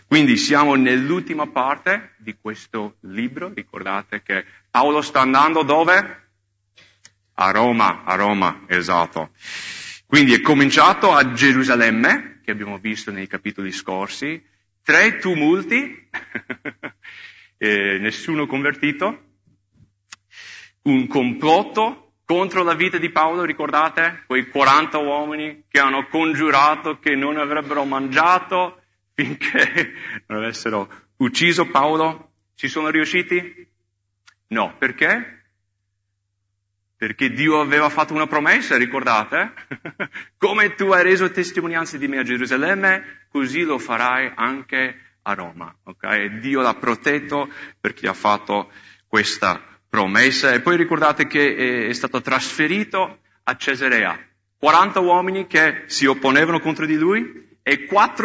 Quindi siamo nell'ultima parte di questo libro. Ricordate che Paolo sta andando dove? A Roma, esatto. Quindi è cominciato a Gerusalemme, che abbiamo visto nei capitoli scorsi, 3 tumulti, nessuno convertito, un complotto contro la vita di Paolo, ricordate? Quei 40 uomini che hanno congiurato che non avrebbero mangiato finché non avessero ucciso Paolo. Ci sono riusciti? No, perché? Perché Dio aveva fatto una promessa, ricordate? Come tu hai reso testimonianza di me a Gerusalemme, così lo farai anche a Roma. Okay? Dio l'ha protetto perché ha fatto questa promessa. E poi ricordate che è stato trasferito a Cesarea. 40 uomini che si opponevano contro di lui e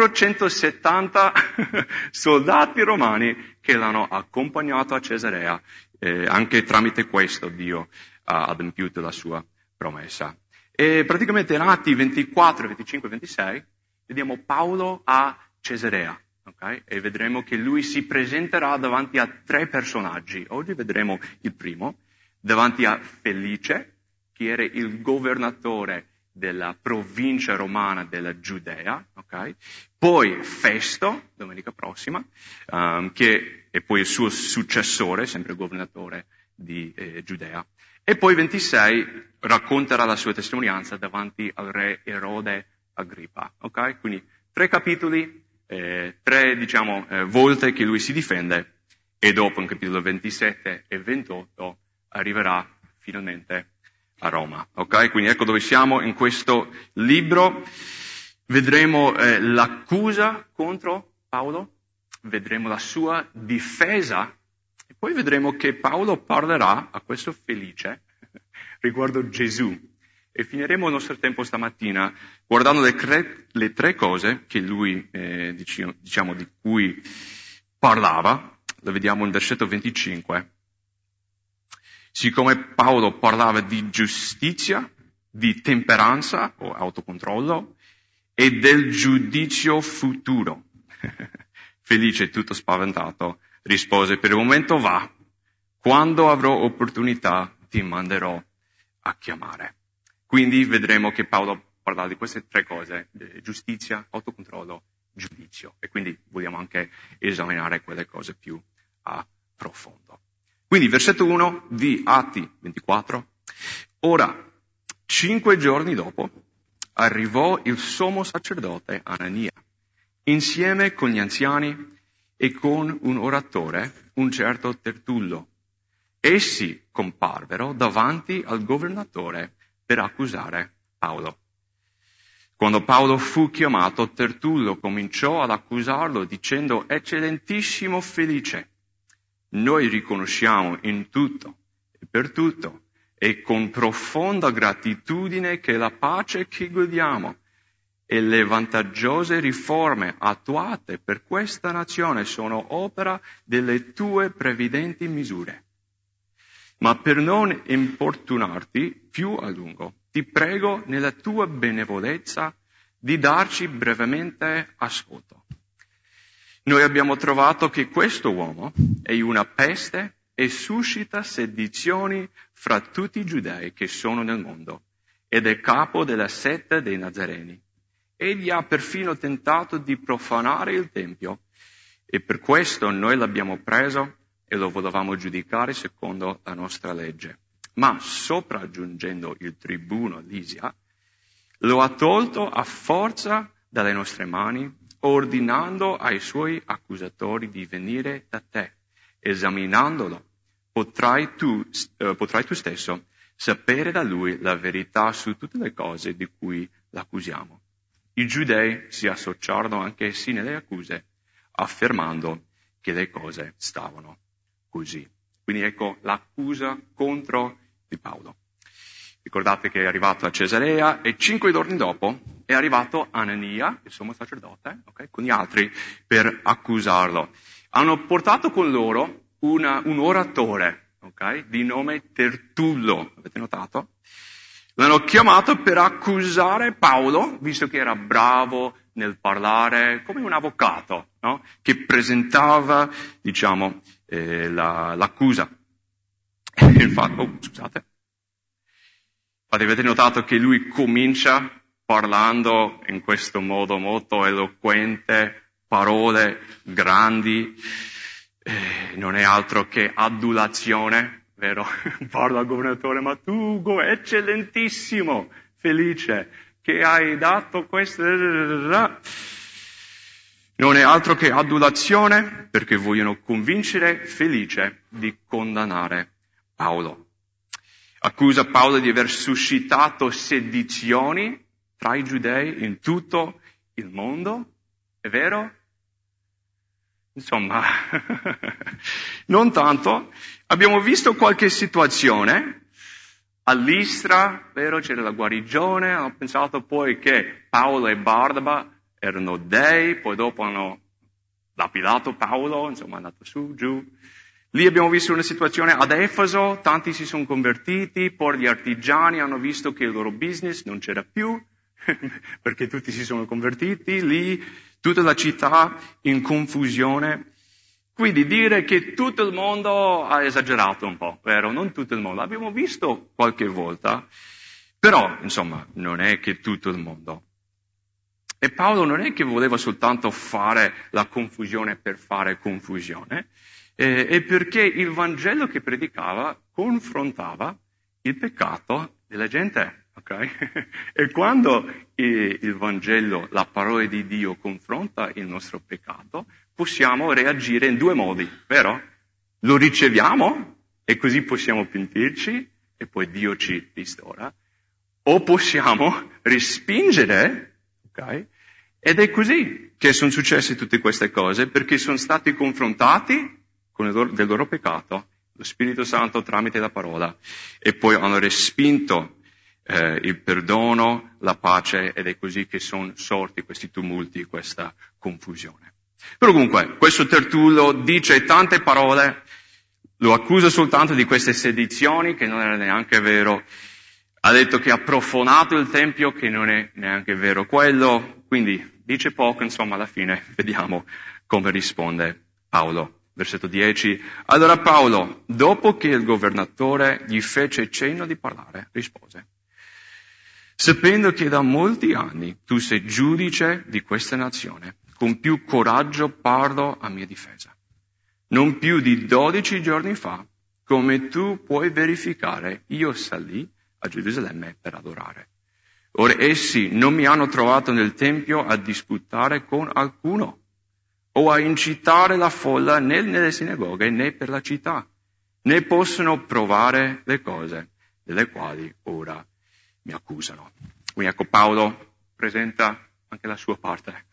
470 soldati romani che l'hanno accompagnato a Cesarea. Anche tramite questo Dio ha adempiuto la sua promessa. E praticamente in Atti 24, 25 e 26 vediamo Paolo a Cesarea, okay? E vedremo che lui si presenterà davanti a 3 personaggi. Oggi vedremo il primo, davanti a Felice, che era il governatore della provincia romana della Giudea, okay? Poi Festo, domenica prossima, che è poi il suo successore, sempre governatore di Giudea. E poi 26 racconterà la sua testimonianza davanti al re Erode Agrippa, ok? Quindi 3 capitoli, 3 volte che lui si difende e dopo in capitolo 27 e 28 arriverà finalmente a Roma, ok? Quindi ecco dove siamo in questo libro. Vedremo l'accusa contro Paolo, vedremo la sua difesa. E poi vedremo che Paolo parlerà a questo Felice riguardo Gesù. E finiremo il nostro tempo stamattina guardando le 3 cose che lui, di cui parlava. Lo vediamo in versetto 25. Siccome Paolo parlava di giustizia, di temperanza o autocontrollo e del giudizio futuro. Felice, tutto spaventato, rispose: per il momento va, quando avrò opportunità ti manderò a chiamare. Quindi vedremo che Paolo parla di queste 3 cose, giustizia, autocontrollo, giudizio. E quindi vogliamo anche esaminare quelle cose più a profondo. Quindi versetto 1 di Atti 24. Ora, 5 giorni dopo, arrivò il sommo sacerdote Anania, insieme con gli anziani e con un oratore, un certo Tertullo. Essi comparvero davanti al governatore per accusare Paolo. Quando Paolo fu chiamato, Tertullo cominciò ad accusarlo dicendo: Eccellentissimo Felice, noi riconosciamo in tutto e per tutto e con profonda gratitudine che la pace che godiamo e le vantaggiose riforme attuate per questa nazione sono opera delle tue previdenti misure. Ma per non importunarti più a lungo, ti prego nella tua benevolenza di darci brevemente ascolto. Noi abbiamo trovato che questo uomo è una peste e suscita sedizioni fra tutti i giudei che sono nel mondo ed è capo della setta dei Nazareni. Egli ha perfino tentato di profanare il Tempio e per questo noi l'abbiamo preso e lo volevamo giudicare secondo la nostra legge. Ma sopraggiungendo il tribuno Lisia, lo ha tolto a forza dalle nostre mani, ordinando ai suoi accusatori di venire da te. Esaminandolo, potrai tu stesso sapere da lui la verità su tutte le cose di cui l'accusiamo. I giudei si associarono anche essi nelle accuse, affermando che le cose stavano così. Quindi ecco l'accusa contro di Paolo. Ricordate che è arrivato a Cesarea e 5 giorni dopo è arrivato Anania, il sommo sacerdote, okay, con gli altri per accusarlo. Hanno portato con loro un oratore, okay, di nome Tertullo, avete notato? L'hanno chiamato per accusare Paolo, visto che era bravo nel parlare come un avvocato, no? Che presentava, diciamo, l'accusa. Infatti, scusate. Avete notato che lui comincia parlando in questo modo molto eloquente, parole grandi, non è altro che adulazione, vero? Parla al governatore, ma tu, Ugo, eccellentissimo, felice, che hai dato questo... Non è altro che adulazione, perché vogliono convincere Felice di condannare Paolo. Accusa Paolo di aver suscitato sedizioni tra i giudei in tutto il mondo, è vero? Insomma, non tanto. Abbiamo visto qualche situazione. A Listra, vero, c'era la guarigione, hanno pensato poi che Paolo e Barnaba erano dei, poi dopo hanno lapidato Paolo, insomma è andato su, giù. Lì abbiamo visto una situazione ad Efeso, tanti si sono convertiti, poi gli artigiani hanno visto che il loro business non c'era più, perché tutti si sono convertiti, lì tutta la città in confusione. Quindi dire che tutto il mondo ha esagerato un po', vero? Non tutto il mondo, l'abbiamo visto qualche volta, però insomma non è che tutto il mondo. E Paolo non è che voleva soltanto fare la confusione per fare confusione, è perché il Vangelo che predicava confrontava il peccato della gente, ok? E quando il Vangelo, la parola di Dio, confronta il nostro peccato, possiamo reagire in due modi, vero? Lo riceviamo e così possiamo pentirci e poi Dio ci ristora, o possiamo respingere, ok? Ed è così che sono successe tutte queste cose, perché sono stati confrontati con del loro peccato, lo Spirito Santo tramite la parola, e poi hanno respinto il perdono, la pace, ed è così che sono sorti questi tumulti, questa confusione. Però comunque, questo Tertullo dice tante parole, lo accusa soltanto di queste sedizioni, che non era neanche vero, ha detto che ha profanato il Tempio, che non è neanche vero quello, quindi dice poco, insomma, alla fine vediamo come risponde Paolo. Versetto 10. Allora Paolo, dopo che il governatore gli fece cenno di parlare, rispose: sapendo che da molti anni tu sei giudice di questa nazione, con più coraggio parlo a mia difesa. Non più di 12 giorni fa, come tu puoi verificare, io salì a Gerusalemme per adorare. Ora essi non mi hanno trovato nel Tempio a disputare con alcuno, o a incitare la folla né nelle sinagoghe né per la città, né possono provare le cose delle quali ora mi accusano. Quindi ecco, Paolo presenta anche la sua parte.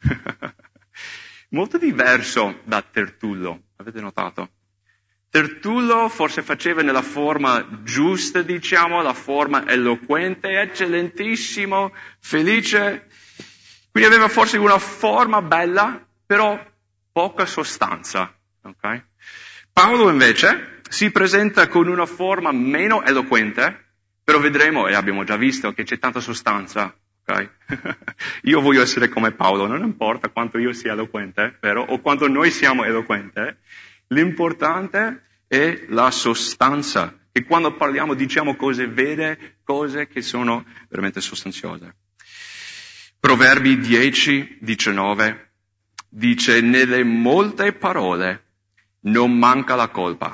Molto diverso da Tertullo, avete notato? Tertullo forse faceva nella forma giusta, diciamo, la forma eloquente, eccellentissimo, felice. Quindi aveva forse una forma bella, però poca sostanza, ok? Paolo invece si presenta con una forma meno eloquente, però vedremo, e abbiamo già visto, che c'è tanta sostanza, ok? Io voglio essere come Paolo, non importa quanto io sia eloquente, vero? O quanto noi siamo eloquenti, l'importante è la sostanza, e quando parliamo diciamo cose vere, cose che sono veramente sostanziose. Proverbi 10:19 dice: nelle molte parole non manca la colpa,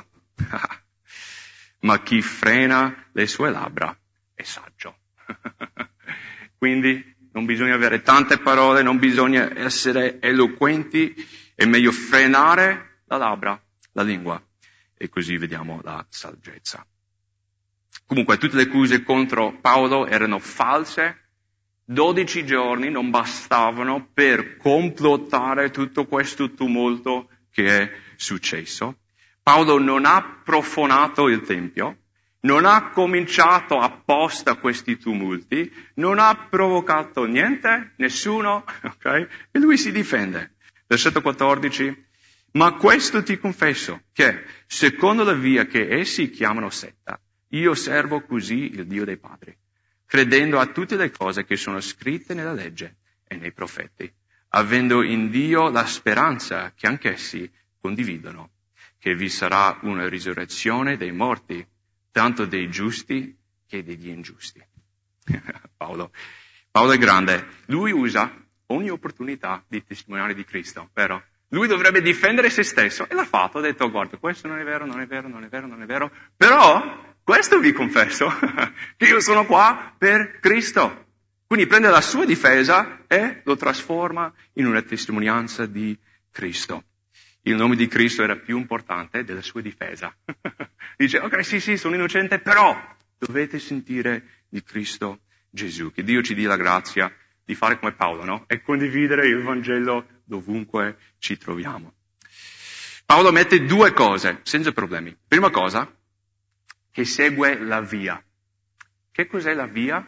ma chi frena le sue labbra è saggio. Quindi non bisogna avere tante parole, non bisogna essere eloquenti, è meglio frenare la labbra, la lingua, e così vediamo la saggezza. Comunque tutte le accuse contro Paolo erano false. 12 giorni non bastavano per complottare tutto questo tumulto che è successo. Paolo non ha profanato il Tempio, non ha cominciato apposta questi tumulti, non ha provocato niente, nessuno, ok? E lui si difende. Versetto 14. Ma questo ti confesso, che secondo la via che essi chiamano setta, io servo così il Dio dei padri, credendo a tutte le cose che sono scritte nella legge e nei profeti, avendo in Dio la speranza che anch'essi condividono, che vi sarà una risurrezione dei morti, tanto dei giusti che degli ingiusti. Paolo è grande. Lui usa ogni opportunità di testimoniare di Cristo, vero? Lui dovrebbe difendere se stesso e l'ha fatto, ha detto guarda, questo non è vero, non è vero, non è vero, non è vero, però questo vi confesso, che io sono qua per Cristo. Quindi prende la sua difesa e lo trasforma in una testimonianza di Cristo. Il nome di Cristo era più importante della sua difesa. Dice, ok, sì, sono innocente, però dovete sentire di Cristo Gesù. Che Dio ci dia la grazia di fare come Paolo, no? E condividere il Vangelo dovunque ci troviamo. Paolo mette due cose, senza problemi. Prima cosa, che segue la via. Che cos'è la via?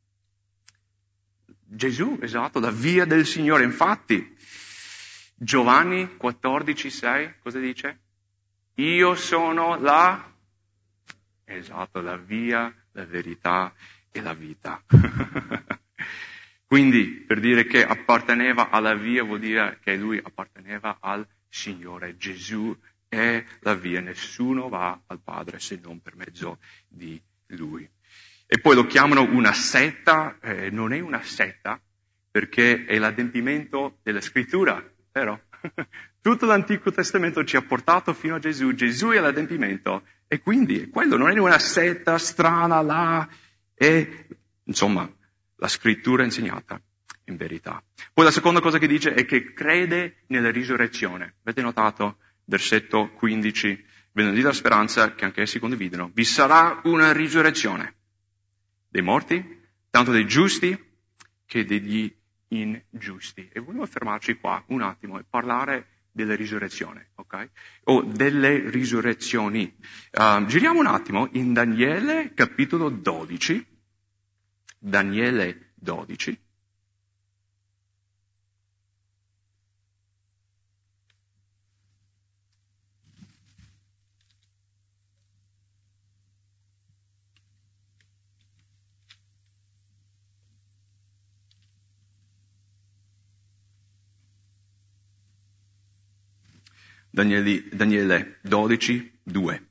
Gesù, esatto, la via del Signore. Infatti, Giovanni 14,6, cosa dice? Io sono la via, la verità e la vita. Quindi, per dire che apparteneva alla via, vuol dire che lui apparteneva al Signore. Gesù è la via, nessuno va al Padre se non per mezzo di Lui. E poi lo chiamano una setta, non è una setta, perché è l'adempimento della Scrittura, vero? Tutto l'Antico Testamento ci ha portato fino a Gesù, Gesù è l'adempimento, e quindi quello non è una setta strana là, è, insomma, la Scrittura insegnata in verità. Poi la seconda cosa che dice è che crede nella risurrezione. Avete notato? Versetto 15, venerdì della speranza che anche essi condividono. Vi sarà una risurrezione dei morti, tanto dei giusti che degli ingiusti. E volevo fermarci qua un attimo e parlare della risurrezione, ok? O delle risurrezioni. Giriamo un attimo in Daniele capitolo 12. Daniele 12. Daniele 12, 2.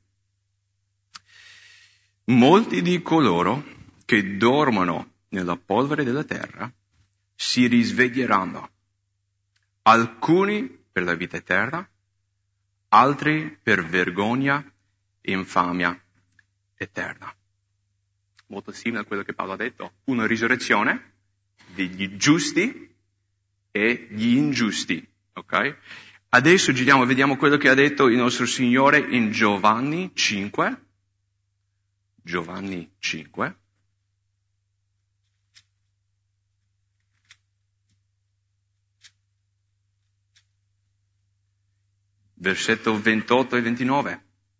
Molti di coloro che dormono nella polvere della terra si risveglieranno, alcuni per la vita eterna, altri per vergogna e infamia eterna. Molto simile a quello che Paolo ha detto, una risurrezione degli giusti e gli ingiusti, ok? Adesso giriamo e vediamo quello che ha detto il nostro Signore in Giovanni 5. Giovanni 5. Versetto 28 e 29.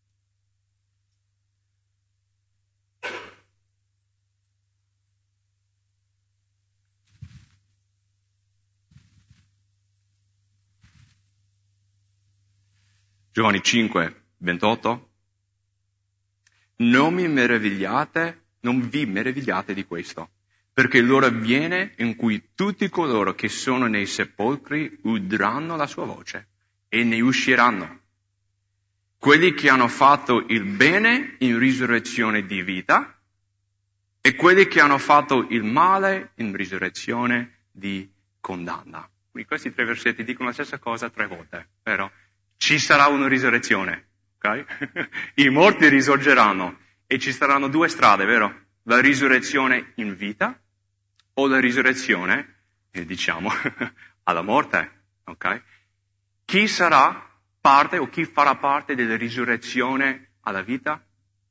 Giovanni 5, 28. Non vi meravigliate di questo, perché l'ora viene in cui tutti coloro che sono nei sepolcri udranno la sua voce e ne usciranno. Quelli che hanno fatto il bene in risurrezione di vita e quelli che hanno fatto il male in risurrezione di condanna. Quindi questi tre versetti dicono la stessa cosa 3 volte, vero? Ci sarà una risurrezione, ok? I morti risorgeranno e ci saranno 2 strade, vero? La risurrezione in vita o la risurrezione, diciamo, alla morte, ok? Chi sarà parte o chi farà parte della risurrezione alla vita?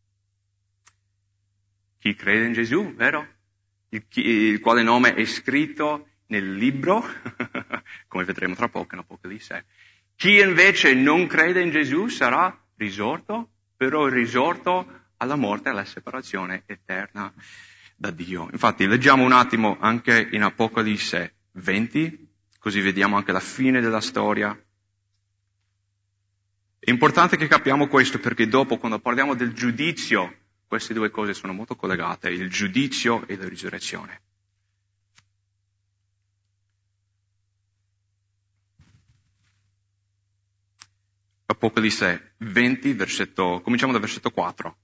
Chi crede in Gesù, vero? Il quale nome è scritto nel libro, come vedremo tra poco in Apocalisse. Chi invece non crede in Gesù sarà risorto, però risorto alla morte, alla separazione eterna da Dio. Infatti leggiamo un attimo anche in Apocalisse 20, così vediamo anche la fine della storia. È importante che capiamo questo perché dopo, quando parliamo del giudizio, queste 2 cose sono molto collegate, il giudizio e la risurrezione. Apocalisse 20, cominciamo dal versetto 4.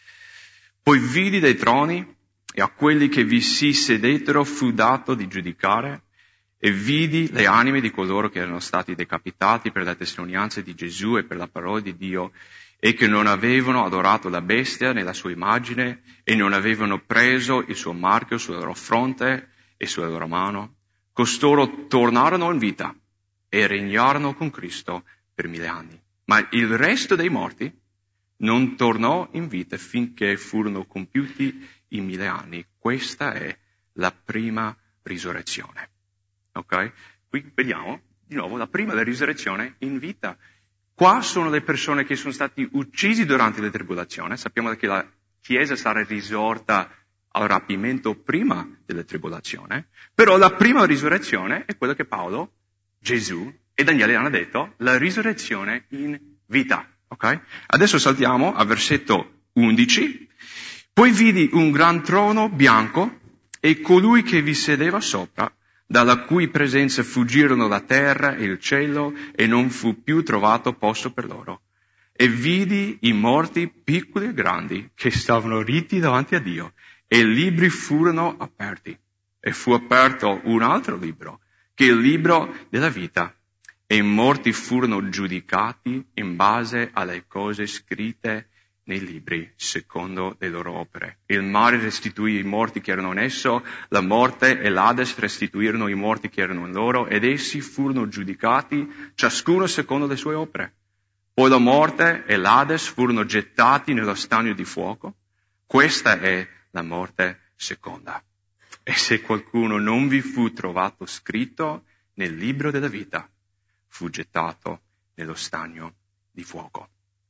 Poi vidi dei troni e a quelli che vi si sedettero fu dato di giudicare, e vidi le anime di coloro che erano stati decapitati per la testimonianza di Gesù e per la parola di Dio, e che non avevano adorato la bestia né la sua immagine, e non avevano preso il suo marchio sulla loro fronte e sulla loro mano. Costoro tornarono in vita e regnarono con Cristo per 1000 anni. Ma il resto dei morti non tornò in vita finché furono compiuti i 1000 anni. Questa è la prima risurrezione. Ok? Qui vediamo di nuovo la prima risurrezione in vita. Qua sono le persone che sono stati uccisi durante la tribolazione. Sappiamo che la Chiesa sarà risorta al rapimento prima della tribolazione, però la prima risurrezione è quella che Paolo, Gesù e Daniele hanno detto, la risurrezione in vita. Okay? Adesso saltiamo al versetto 11. Poi vidi un gran trono bianco e colui che vi sedeva sopra, dalla cui presenza fuggirono la terra e il cielo e non fu più trovato posto per loro. E vidi i morti piccoli e grandi che stavano ritti davanti a Dio, e libri furono aperti. E fu aperto un altro libro, che è il libro della vita. E i morti furono giudicati in base alle cose scritte nei libri, secondo le loro opere. Il mare restituì i morti che erano in esso, la morte e l'Ades restituirono i morti che erano in loro, ed essi furono giudicati, ciascuno secondo le sue opere. Poi la morte e l'Ades furono gettati nello stagno di fuoco. Questa è la morte seconda. E se qualcuno non vi fu trovato scritto nel libro della vita, fu gettato nello stagno di fuoco.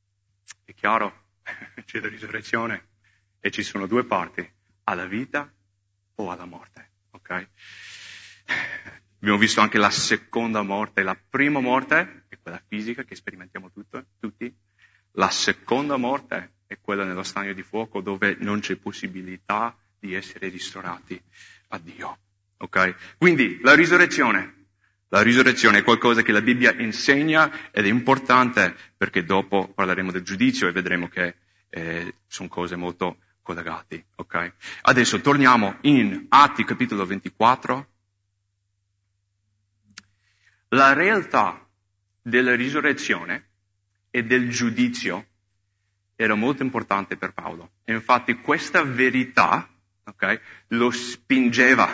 È chiaro? C'è la risurrezione e ci sono due parti, alla vita o alla morte. Ok? Abbiamo visto anche la seconda morte. La prima morte è quella fisica che sperimentiamo tutti. La seconda morte è quella nello stagno di fuoco, dove non c'è possibilità di essere ristorati a Dio. Ok? Quindi la risurrezione è qualcosa che la Bibbia insegna ed è importante, perché dopo parleremo del giudizio e vedremo che sono cose molto collegate. Ok? Adesso torniamo in Atti capitolo 24. La realtà della risurrezione e del giudizio era molto importante per Paolo. E infatti questa verità, ok, lo spingeva,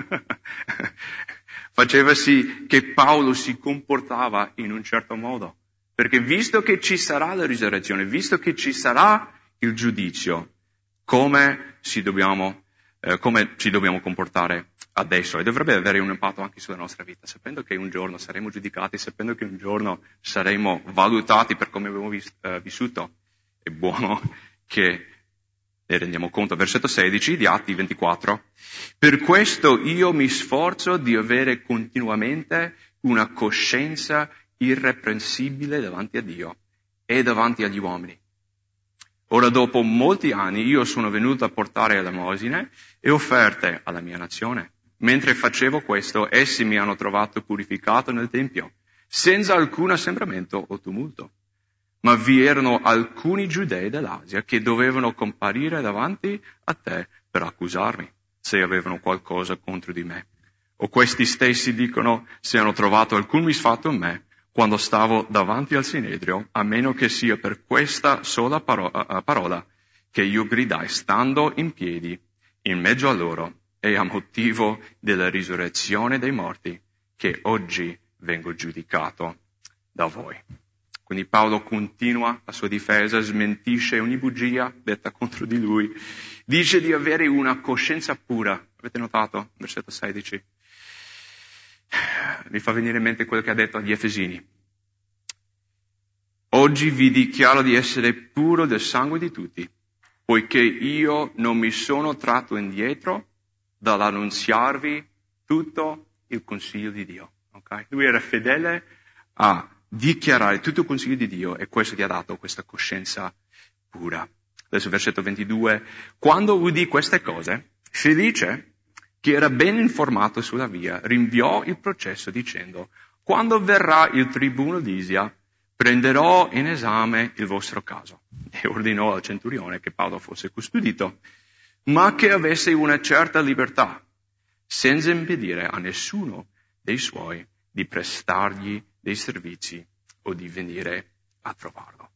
faceva sì che Paolo si comportava in un certo modo. Perché visto che ci sarà la risurrezione, visto che ci sarà il giudizio, come ci dobbiamo comportare adesso? E dovrebbe avere un impatto anche sulla nostra vita, sapendo che un giorno saremo giudicati, sapendo che un giorno saremo valutati per come abbiamo vissuto. È buono che ne rendiamo conto. Versetto 16 di Atti 24. Per questo io mi sforzo di avere continuamente una coscienza irreprensibile davanti a Dio e davanti agli uomini. Ora, dopo molti anni, io sono venuto a portare elemosine e offerte alla mia nazione. Mentre facevo questo, essi mi hanno trovato purificato nel Tempio, senza alcun assembramento o tumulto. Ma vi erano alcuni giudei dell'Asia che dovevano comparire davanti a te per accusarmi, se avevano qualcosa contro di me. O questi stessi dicono se hanno trovato alcun misfatto in me quando stavo davanti al Sinedrio, a meno che sia per questa sola parola che io gridai stando in piedi in mezzo a loro, e a motivo della risurrezione dei morti, che oggi vengo giudicato da voi. Quindi Paolo continua la sua difesa, smentisce ogni bugia detta contro di lui, dice di avere una coscienza pura. Avete notato? Versetto 16. Mi fa venire in mente quello che ha detto agli Efesini. Oggi vi dichiaro di essere puro del sangue di tutti, poiché io non mi sono tratto indietro dall'annunziarvi tutto il consiglio di Dio. Okay? Lui era fedele a dichiarare tutto il consiglio di Dio, e questo gli ha dato questa coscienza pura. Adesso versetto 22. Quando udì queste cose, felice che era ben informato sulla via, rinviò il processo dicendo: quando verrà il tribuno Lisia, prenderò in esame il vostro caso. E ordinò al centurione che Paolo fosse custodito, ma che avesse una certa libertà, senza impedire a nessuno dei suoi di prestargli dei servizi o di venire a trovarlo.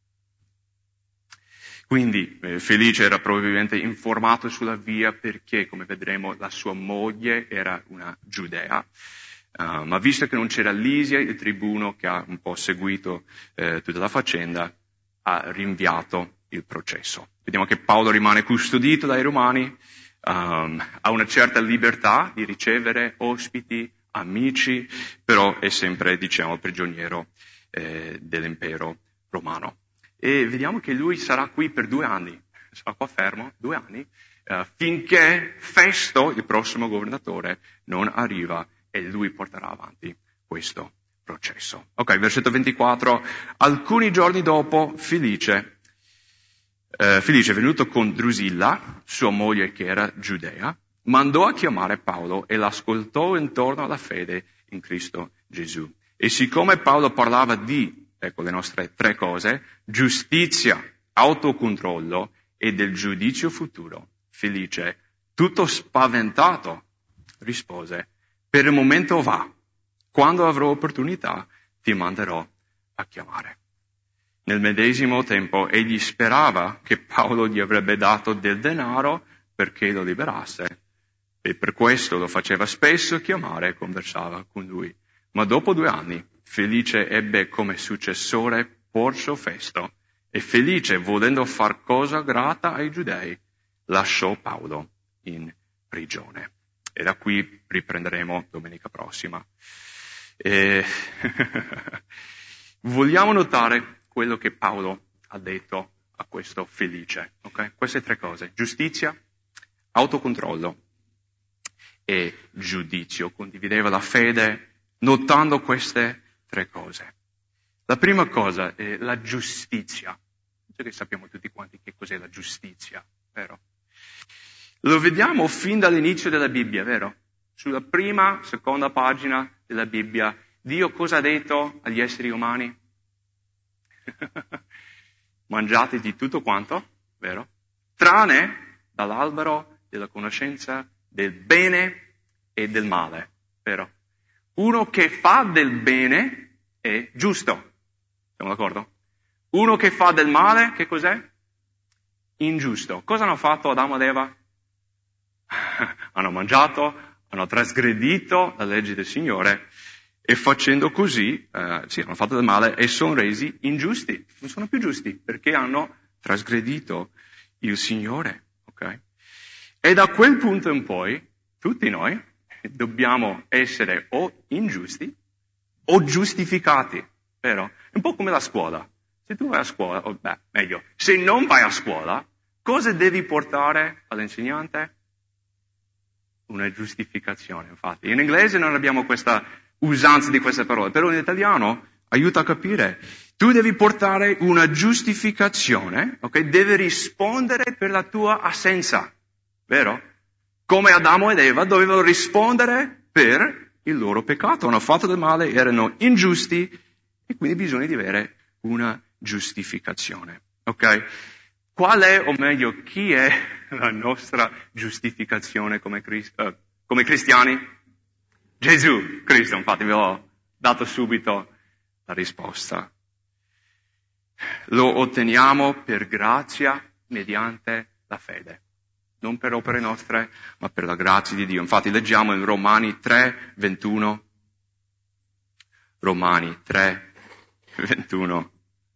Quindi Felice era probabilmente informato sulla via perché, come vedremo, la sua moglie era una giudea, ma visto che non c'era Lisia, il tribuno che ha un po' seguito tutta la faccenda, ha rinviato il processo. Vediamo che Paolo rimane custodito dai romani, ha una certa libertà di ricevere ospiti, amici, però è sempre, prigioniero dell'impero romano. E vediamo che lui sarà qui per 2 anni, sarà qua fermo 2 anni, finché Festo, il prossimo governatore, non arriva e lui porterà avanti questo processo. Ok, versetto 24. Alcuni giorni dopo, Felice è venuto con Drusilla, sua moglie che era giudea, mandò a chiamare Paolo e l'ascoltò intorno alla fede in Cristo Gesù. E siccome Paolo parlava di, ecco le nostre 3 cose, giustizia, autocontrollo e del giudizio futuro, Felice, tutto spaventato, rispose: per il momento va, quando avrò opportunità ti manderò a chiamare. Nel medesimo tempo egli sperava che Paolo gli avrebbe dato del denaro perché lo liberasse, e per questo lo faceva spesso chiamare e conversava con lui. Ma dopo 2 anni Felice ebbe come successore Porcio Festo, e Felice, volendo far cosa grata ai giudei, lasciò Paolo in prigione. E da qui riprenderemo domenica prossima. Vogliamo notare quello che Paolo ha detto a questo Felice. Okay? Queste 3 cose: giustizia, autocontrollo e giudizio. Condivideva la fede notando queste 3 cose. La prima cosa è la giustizia. Penso che sappiamo tutti quanti che cos'è la giustizia, vero? Lo vediamo fin dall'inizio della Bibbia, vero? Sulla prima, seconda pagina della Bibbia, Dio cosa ha detto agli esseri umani? Mangiate di tutto quanto, vero? Tranne dall'albero della conoscenza del bene e del male, vero? Uno che fa del bene è giusto, siamo d'accordo? Uno che fa del male, che cos'è? Ingiusto. Cosa hanno fatto Adamo ed Eva? Hanno mangiato, hanno trasgredito la legge del Signore e facendo così, hanno fatto del male e sono resi ingiusti. Non sono più giusti perché hanno trasgredito il Signore. Okay? E da quel punto in poi, tutti noi dobbiamo essere o ingiusti o giustificati, vero? È un po' come la scuola. Se tu vai a scuola, meglio, se non vai a scuola, cosa devi portare all'insegnante? Una giustificazione, infatti. In inglese non abbiamo questa usanza di queste parole, però in italiano aiuta a capire. Tu devi portare una giustificazione, ok? Devi rispondere per la tua assenza, vero? Come Adamo ed Eva dovevano rispondere per il loro peccato. Hanno fatto del male, erano ingiusti e quindi bisogna di avere una giustificazione, ok? Qual è, o meglio, chi è la nostra giustificazione come cristiani? Gesù Cristo, infatti vi ho dato subito la risposta. Lo otteniamo per grazia mediante la fede, non per opere nostre, ma per la grazia di Dio. Infatti leggiamo in Romani 3:21. Romani 3:21.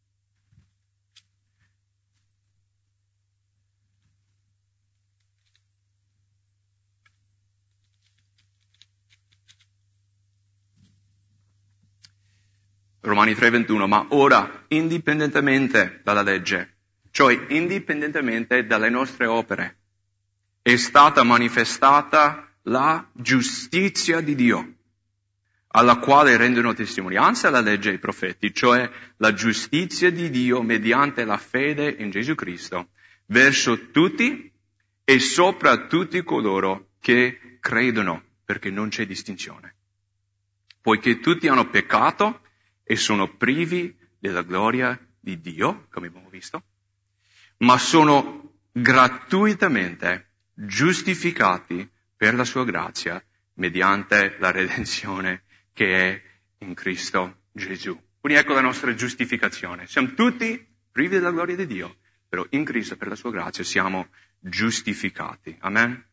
Romani 3:21, ma ora, indipendentemente dalla legge, cioè indipendentemente dalle nostre opere, è stata manifestata la giustizia di Dio, alla quale rendono testimonianza la legge e i profeti, cioè la giustizia di Dio mediante la fede in Gesù Cristo, verso tutti e sopra tutti coloro che credono, perché non c'è distinzione. Poiché tutti hanno peccato e sono privi della gloria di Dio, come abbiamo visto, ma sono gratuitamente giustificati per la sua grazia mediante la redenzione che è in Cristo Gesù. Quindi ecco la nostra giustificazione. Siamo tutti privi della gloria di Dio, però in Cristo per la sua grazia siamo giustificati. Amen?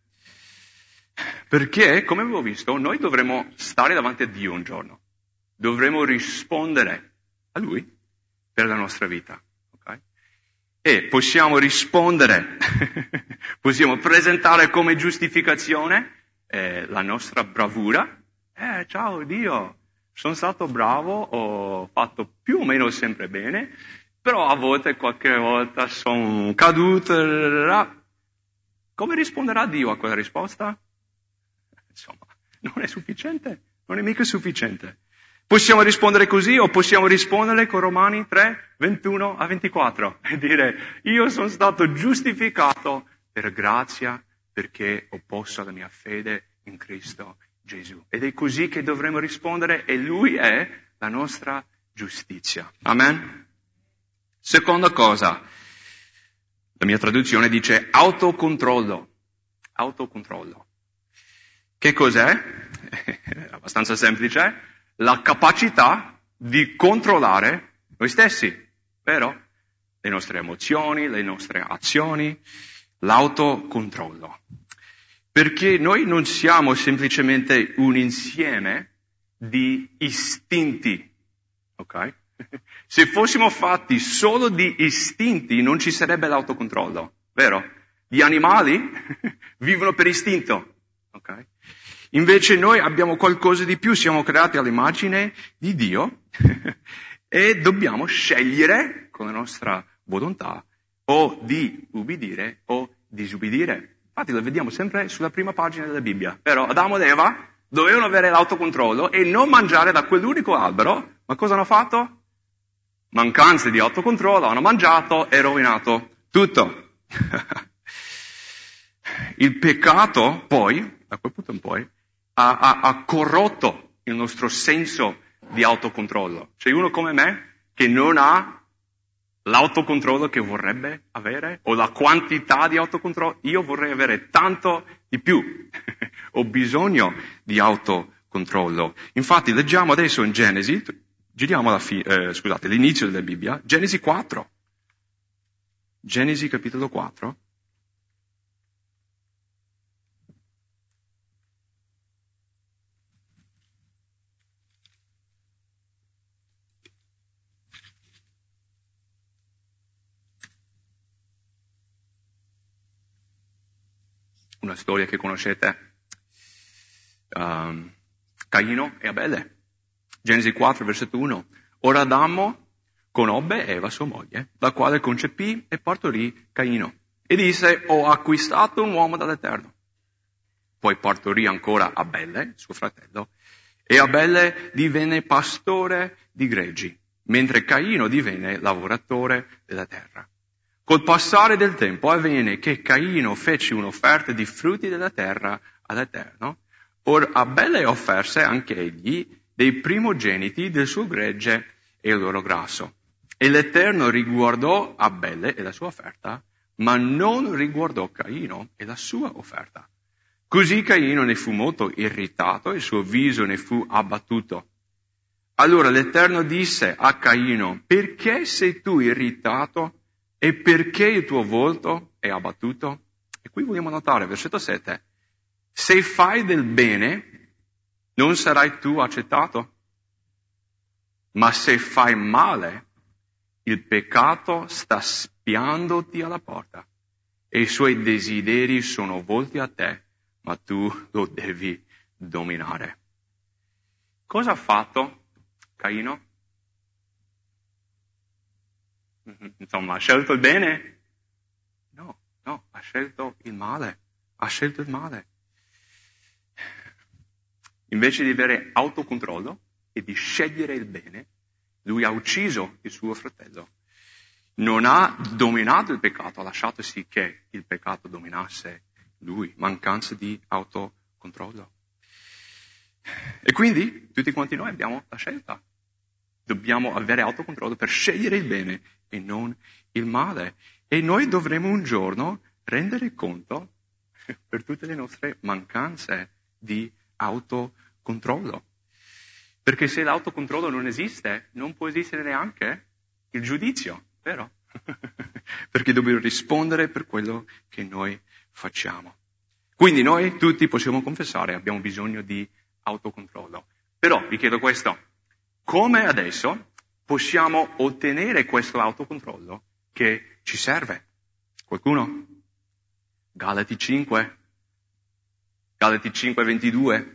Perché, come avevo visto, noi dovremo stare davanti a Dio un giorno. Dovremo rispondere a Lui per la nostra vita. Okay? E possiamo rispondere, possiamo presentare come giustificazione la nostra bravura. Ciao Dio, sono stato bravo, ho fatto più o meno sempre bene, però a volte, qualche volta sono caduto. Come risponderà Dio a quella risposta? Insomma, non è sufficiente, non è mica sufficiente. Possiamo rispondere così o possiamo rispondere con Romani 3, 21 a 24 e dire io sono stato giustificato per grazia perché ho posto la mia fede in Cristo Gesù. Ed è così che dovremo rispondere e Lui è la nostra giustizia. Amen? Seconda cosa, la mia traduzione dice autocontrollo. Autocontrollo. Che cos'è? È abbastanza semplice. La capacità di controllare noi stessi, vero? Le nostre emozioni, le nostre azioni, l'autocontrollo. Perché noi non siamo semplicemente un insieme di istinti, ok? Se fossimo fatti solo di istinti non ci sarebbe l'autocontrollo, vero? Gli animali vivono per istinto, ok? Invece noi abbiamo qualcosa di più, siamo creati all'immagine di Dio e dobbiamo scegliere con la nostra volontà o di ubbidire o disubbidire. Infatti lo vediamo sempre sulla prima pagina della Bibbia, vero? Adamo ed Eva dovevano avere l'autocontrollo e non mangiare da quell'unico albero, ma cosa hanno fatto? Mancanza di autocontrollo, hanno mangiato e rovinato tutto. Il peccato poi, da quel punto in poi, ha corrotto il nostro senso di autocontrollo. C'è uno come me che non ha l'autocontrollo che vorrebbe avere o la quantità di autocontrollo. Io vorrei avere tanto di più. Ho bisogno di autocontrollo. Infatti leggiamo adesso in Genesi, giriamo l'inizio della Bibbia, Genesi 4. Genesi capitolo 4. Una storia che conoscete, Caino e Abele. Genesi 4, versetto 1. Ora Adamo conobbe Eva, sua moglie, la quale concepì e partorì Caino. E disse, ho acquistato un uomo dall'Eterno. Poi partorì ancora Abele, suo fratello, e Abele divenne pastore di greggi, mentre Caino divenne lavoratore della terra. Col passare del tempo avvenne che Caino fece un'offerta di frutti della terra all'Eterno. Or Abele offerse anche egli dei primogeniti del suo gregge e il loro grasso. E l'Eterno riguardò Abele e la sua offerta, ma non riguardò Caino e la sua offerta. Così Caino ne fu molto irritato e il suo viso ne fu abbattuto. Allora l'Eterno disse a Caino, perché sei tu irritato? E perché il tuo volto è abbattuto? E qui vogliamo notare, versetto 7, se fai del bene, non sarai tu accettato, ma se fai male, il peccato sta spiandoti alla porta e i suoi desideri sono volti a te, ma tu lo devi dominare. Cosa ha fatto Caino? Insomma, ha scelto il bene? No, ha scelto il male. Ha scelto il male. Invece di avere autocontrollo e di scegliere il bene, lui ha ucciso il suo fratello. Non ha dominato il peccato, ha lasciato sì che il peccato dominasse lui, mancanza di autocontrollo. E quindi tutti quanti noi abbiamo la scelta. dobbiamo avere autocontrollo per scegliere il bene e non il male. E noi dovremo un giorno rendere conto per tutte le nostre mancanze di autocontrollo. Perché se l'autocontrollo non esiste, non può esistere neanche il giudizio, vero? Perché dobbiamo rispondere per quello che noi facciamo. Quindi noi tutti possiamo confessare, abbiamo bisogno di autocontrollo. Però vi chiedo questo, come adesso possiamo ottenere questo autocontrollo che ci serve? Qualcuno? Galati 5, 22.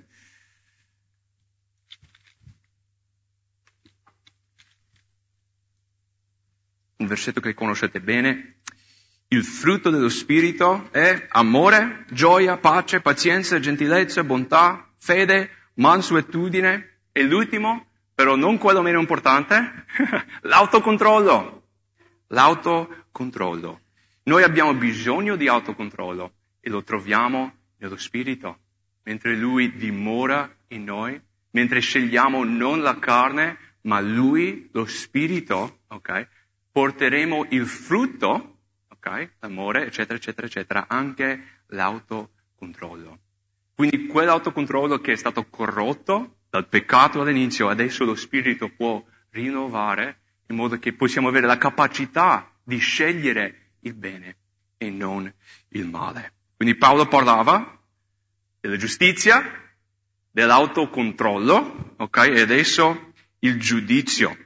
Un versetto che conoscete bene. Il frutto dello Spirito è amore, gioia, pace, pazienza, gentilezza, bontà, fede, mansuetudine. E l'ultimo, però non quello meno importante, l'autocontrollo. L'autocontrollo. Noi abbiamo bisogno di autocontrollo e lo troviamo nello Spirito. Mentre Lui dimora in noi, mentre scegliamo non la carne, ma Lui, lo Spirito, ok? Porteremo il frutto, ok? L'amore, eccetera, eccetera, eccetera, anche l'autocontrollo. Quindi quell'autocontrollo che è stato corrotto dal peccato all'inizio, adesso lo Spirito può rinnovare in modo che possiamo avere la capacità di scegliere il bene e non il male. Quindi Paolo parlava della giustizia, dell'autocontrollo, ok? E adesso il giudizio.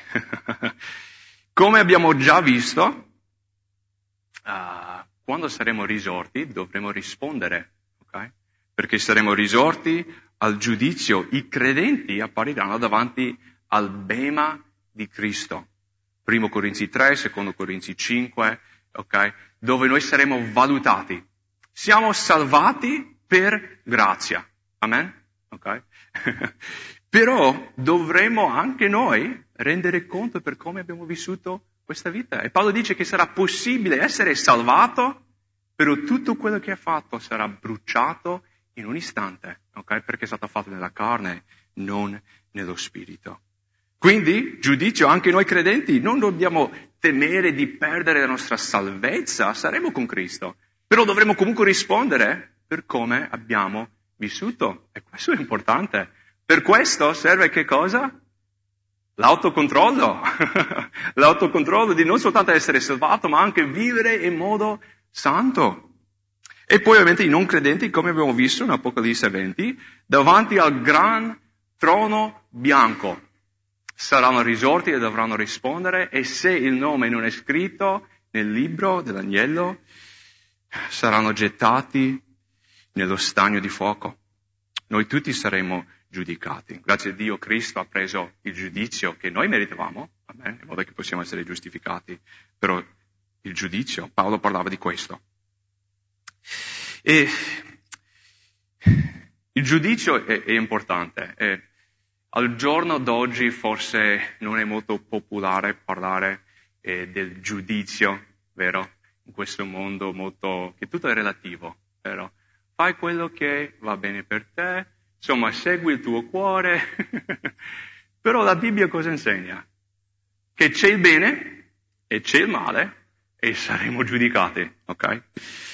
Come abbiamo già visto, quando saremo risorti dovremo rispondere, ok? Perché saremo risorti al giudizio. I credenti appariranno davanti al bema di Cristo. 1 Corinzi 3, 2 Corinzi 5, ok? Dove noi saremo valutati. Siamo salvati per grazia. Amen? Ok? Però dovremo anche noi rendere conto per come abbiamo vissuto questa vita. E Paolo dice che sarà possibile essere salvato, però tutto quello che ha fatto sarà bruciato in un istante, ok? Perché è stato fatto nella carne, non nello spirito. Quindi, giudizio, anche noi credenti non dobbiamo temere di perdere la nostra salvezza, saremo con Cristo, però dovremo comunque rispondere per come abbiamo vissuto. E questo è importante. Per questo serve che cosa? L'autocontrollo. L'autocontrollo di non soltanto essere salvato, ma anche vivere in modo santo. E poi ovviamente i non credenti, come abbiamo visto in Apocalisse 20, davanti al gran trono bianco saranno risorti e dovranno rispondere, e se il nome non è scritto nel libro dell'agnello, saranno gettati nello stagno di fuoco. Noi tutti saremo giudicati. Grazie a Dio Cristo ha preso il giudizio che noi meritavamo, amen, in modo che possiamo essere giustificati. Però il giudizio, Paolo parlava di questo. E il giudizio è importante. Al giorno d'oggi forse non è molto popolare parlare del giudizio, vero? In questo mondo molto, che tutto è relativo, vero? Fai quello che va bene per te, insomma, segui il tuo cuore. Però la Bibbia cosa insegna? Che c'è il bene e c'è il male e saremo giudicati, ok?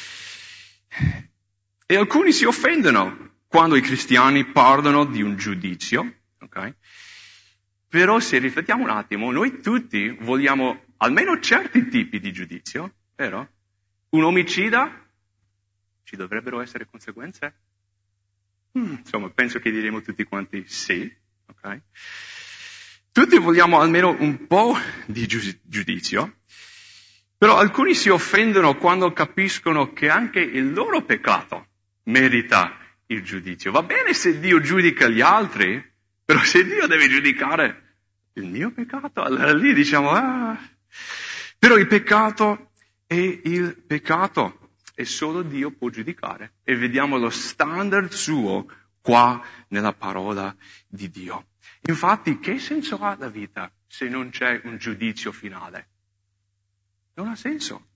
E alcuni si offendono quando i cristiani parlano di un giudizio, ok? Però se riflettiamo un attimo, noi tutti vogliamo almeno certi tipi di giudizio, vero? Un omicida? Ci dovrebbero essere conseguenze? Insomma, penso che diremo tutti quanti sì, ok? Tutti vogliamo almeno un po' di giudizio, però alcuni si offendono quando capiscono che anche il loro peccato merita il giudizio. Va bene se Dio giudica gli altri, però se Dio deve giudicare il mio peccato, allora lì diciamo, Però il peccato è il peccato. E solo Dio può giudicare. E vediamo lo standard suo qua nella parola di Dio. Infatti, che senso ha la vita se non c'è un giudizio finale? Non ha senso.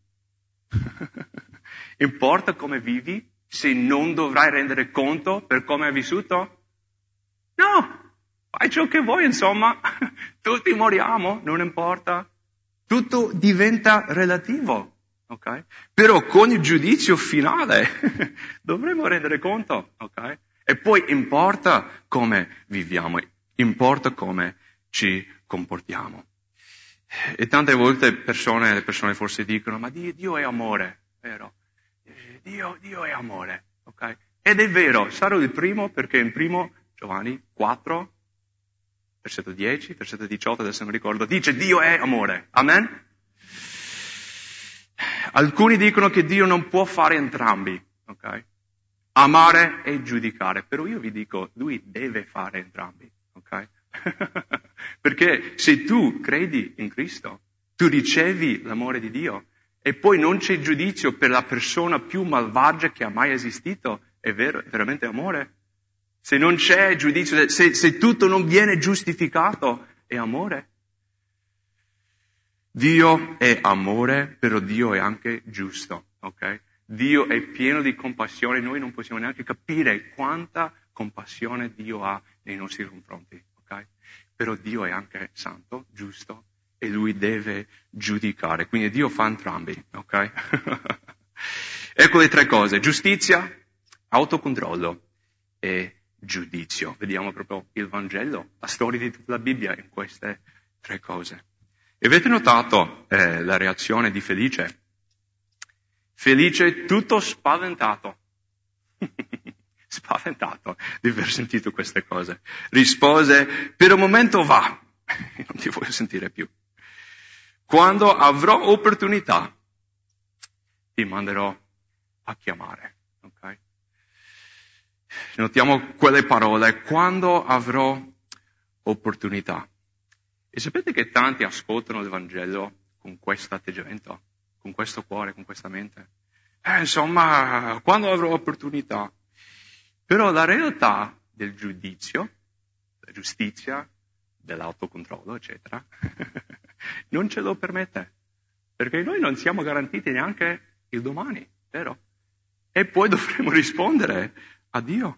Importa come vivi se non dovrai rendere conto per come hai vissuto? No! fai ciò che vuoi, insomma, tutti moriamo, non importa. Tutto diventa relativo, ok? Però con il giudizio finale dovremo rendere conto, ok? E poi importa come viviamo, importa come ci comportiamo. E tante volte le persone forse dicono, ma Dio è amore, vero? Dio è amore, ok? Ed è vero, sarò il primo perché in primo Giovanni 4, versetto 10, versetto 18, adesso non ricordo, dice Dio è amore, amen? Alcuni dicono che Dio non può fare entrambi, ok? Amare e giudicare, però io vi dico, Lui deve fare entrambi, ok? Perché se tu credi in Cristo, tu ricevi l'amore di Dio e poi non c'è giudizio per la persona più malvagia che ha mai esistito, è veramente amore? Se non c'è giudizio, se tutto non viene giustificato, è amore? Dio è amore, però Dio è anche giusto, ok? Dio è pieno di compassione, noi non possiamo neanche capire quanta compassione Dio ha nei nostri confronti, ok? Però Dio è anche santo, giusto, e Lui deve giudicare, quindi Dio fa entrambi, ok? Ecco le tre cose, giustizia, autocontrollo e giudizio. Vediamo proprio il Vangelo, la storia di tutta la Bibbia in queste tre cose. E avete notato la reazione di Felice? Felice tutto spaventato. Spaventato di aver sentito queste cose. Rispose, per un momento va, non ti voglio sentire più. Quando avrò opportunità, ti manderò a chiamare. Okay? Notiamo quelle parole, quando avrò opportunità. E sapete che tanti ascoltano il Vangelo con questo atteggiamento, con questo cuore, con questa mente? Insomma, quando avrò opportunità. Però la realtà del giudizio, della giustizia, dell'autocontrollo, eccetera, non ce lo permette. Perché noi non siamo garantiti neanche il domani, vero? E poi dovremo rispondere a Dio.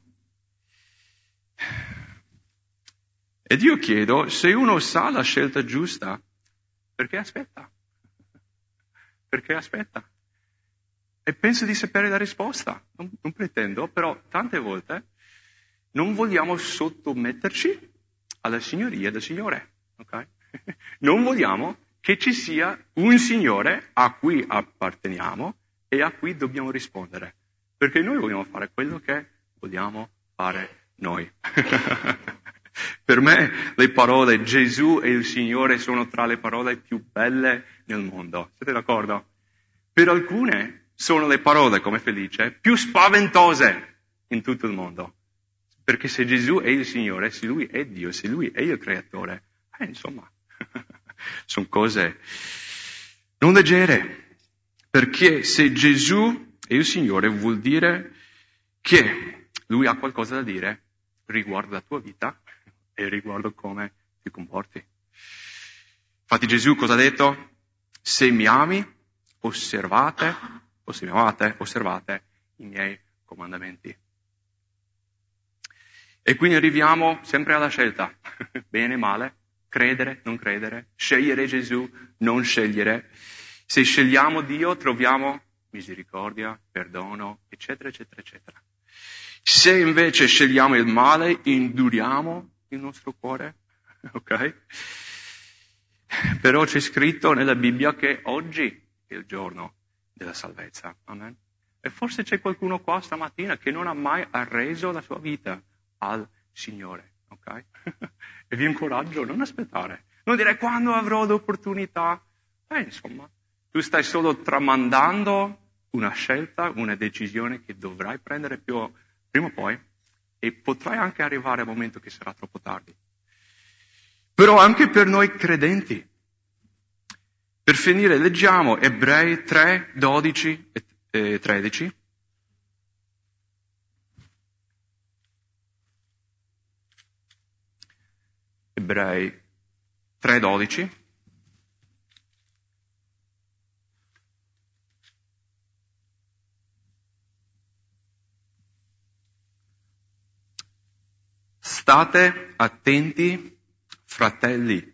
Ed io chiedo, se uno sa la scelta giusta, perché aspetta? Perché aspetta? E penso di sapere la risposta. Non pretendo, però tante volte non vogliamo sottometterci alla signoria del Signore. Okay? Non vogliamo che ci sia un Signore a cui apparteniamo e a cui dobbiamo rispondere. Perché noi vogliamo fare quello che vogliamo fare noi. Per me le parole Gesù e il Signore sono tra le parole più belle nel mondo. Siete d'accordo? Per alcune sono le parole, come Felice, più spaventose in tutto il mondo. Perché se Gesù è il Signore, se Lui è Dio, se Lui è il Creatore, insomma, sono cose non leggere. Perché se Gesù è il Signore vuol dire che Lui ha qualcosa da dire riguardo la tua vita e riguardo come ti comporti. Infatti Gesù cosa ha detto? Se mi ami, osservate i miei comandamenti. E quindi arriviamo sempre alla scelta, bene, male, credere, non credere, scegliere Gesù, non scegliere. Se scegliamo Dio troviamo misericordia, perdono, eccetera, eccetera, eccetera. Se invece scegliamo il male, induriamo il nostro cuore, ok? Però c'è scritto nella Bibbia che oggi è il giorno della salvezza, amen? E forse c'è qualcuno qua stamattina che non ha mai arreso la sua vita al Signore, ok? E vi incoraggio a non aspettare, non dire quando avrò l'opportunità. Insomma, tu stai solo tramandando una scelta, una decisione che dovrai prendere prima o poi e potrai anche arrivare al momento che sarà troppo tardi. Però anche per noi credenti. Per finire, leggiamo Ebrei 3, 12 e 13. Ebrei 3, 12. State attenti, fratelli.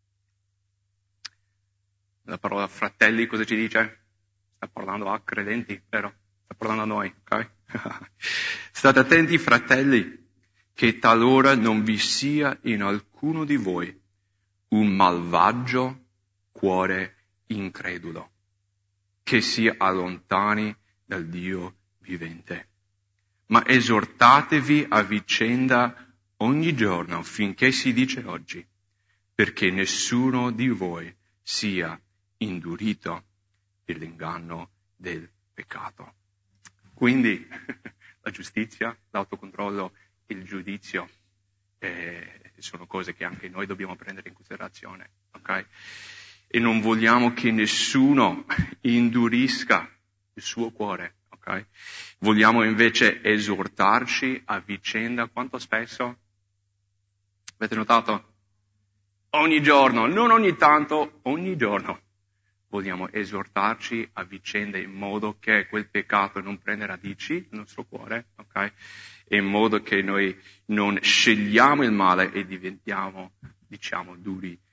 La parola fratelli cosa ci dice? Sta parlando a credenti, vero? Sta parlando a noi, ok? State attenti, fratelli, che talora non vi sia in alcuno di voi un malvagio cuore incredulo, che si allontani dal Dio vivente. Ma esortatevi a vicenda ogni giorno finché si dice oggi, perché nessuno di voi sia indurito per l'inganno del peccato. Quindi la giustizia, l'autocontrollo, il giudizio sono cose che anche noi dobbiamo prendere in considerazione, ok? E non vogliamo che nessuno indurisca il suo cuore, ok? Vogliamo invece esortarci a vicenda. Quanto spesso? Avete notato? Ogni giorno, non ogni tanto, ogni giorno. Vogliamo esortarci a vicenda in modo che quel peccato non prenda radici nel nostro cuore, ok? E in modo che noi non scegliamo il male e diventiamo, duri